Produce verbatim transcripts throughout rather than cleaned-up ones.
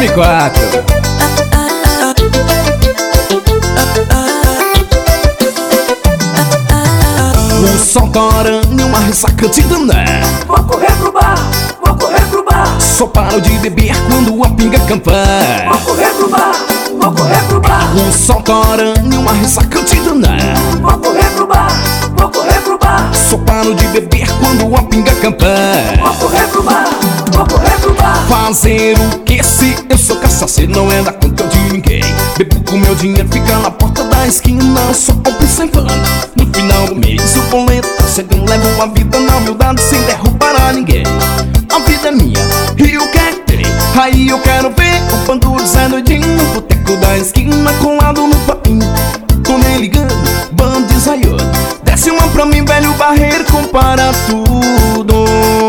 Volume quatro. O sol torando e uma ressaca de danar. Vou correr pro bar, vou correr pro bar. Só paro de beber quando a pinga campar. Vou correr pro bar, vou correr pro bar. O sol torando e uma ressaca de danar. Vou correr pro bar, vou correr pro bar. Só paro de beber quando a pinga campar. Vou correr pro bar, vou correr pro bar. Fazer o que se eu sou cachaceiro, não é da conta de ninguém. Bebo com meu dinheiro, fica na porta da esquina, só compro sem plano. No final do mês o boleto tá chegando, levo a vida na humildade sem derrubar a ninguém. A vida é minha e o que é que tem? Aí eu quero ver o bando de Zé Doidinho no boteco da esquina, colado no papinho. Tô nem ligando, bando de zaiolo. Desce uma pra mim, velho barreiro, compara tudo.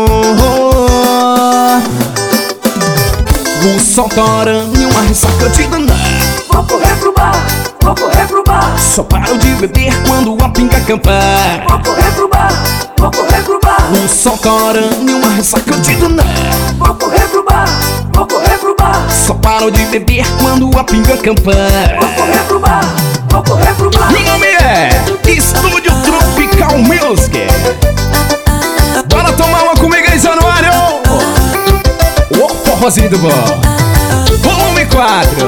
O sol torando e uma ressaca de danar. Vou correr pro bar, vou correr pro bar. Só paro de beber quando a pinga campar. Vou correr pro bar, vou correr pro bar. O sol torando e uma ressaca de danar. Vou correr pro bar, vou correr pro bar. Só paro de beber quando a pinga campar. Vou correr pro bar, vou correr pro bar. Meu nome é Estúdio Tropical Music. Bora tomar uma comigo aí, Januário. O forrozinho do bom. Volume quatro.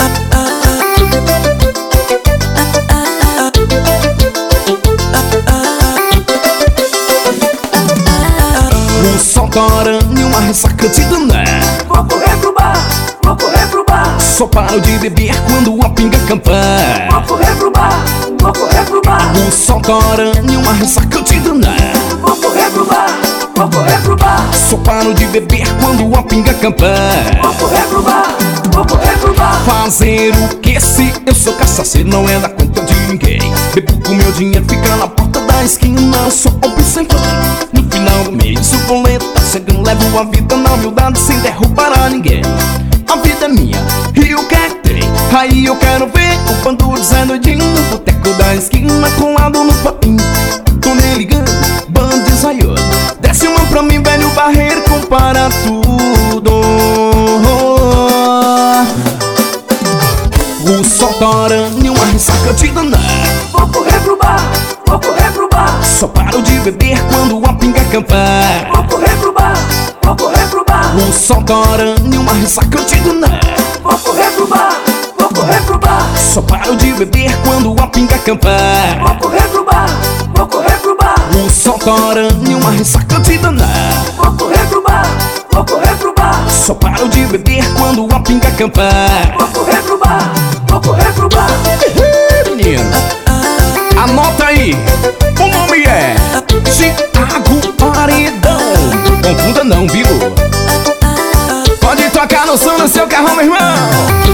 O sol torando e uma ressaca de danar. Vou correr pro bar, vou correr pro bar. Só paro de beber quando a pinga campar. Vou correr pro bar, vou correr pro bar. O sol torando e uma ressaca de danar. Vou correr pro bar, vou correr pro bar. Só paro de beber quando a pinga campar. Vou correr pro bar, vou correr pro bar. Fazer o que se eu sou cachaceiro, não é da conta de ninguém. Bebo com meu dinheiro, fica na porta da esquina, só compro sem plano. No final do mês o boleto tá chegando, levo a vida na humildade sem derrubar a ninguém. A vida é minha e o que é que tem? Aí eu quero ver o bando de Zé Doidinho no boteco da esquina, colado no papinho. Tô nem ligando, bando de zaiolo. Desce uma pra mim, velho barreiro, compara tudo. O sol torando e uma ressaca de danar. Vou correr pro bar, vou correr pro bar. Só paro de beber quando a pinga campar. Vou correr pro bar, vou correr pro bar. O sol torando e uma ressaca de danar. Vou correr pro bar, vou correr pro bar. Só paro de beber quando a pinga campar. Vou correr pro bar, vou correr pro bar. O sol torando e uma ressaca de danar. Vou correr pro bar, vou correr pro bar. Só paro de beber quando a pinga campar. Vou correr pro bar, vou correr pro bar. Menino, anota aí, o nome é Thiago Paredão. Confunda não, viu? Pode tocar no som do seu carro, meu irmão.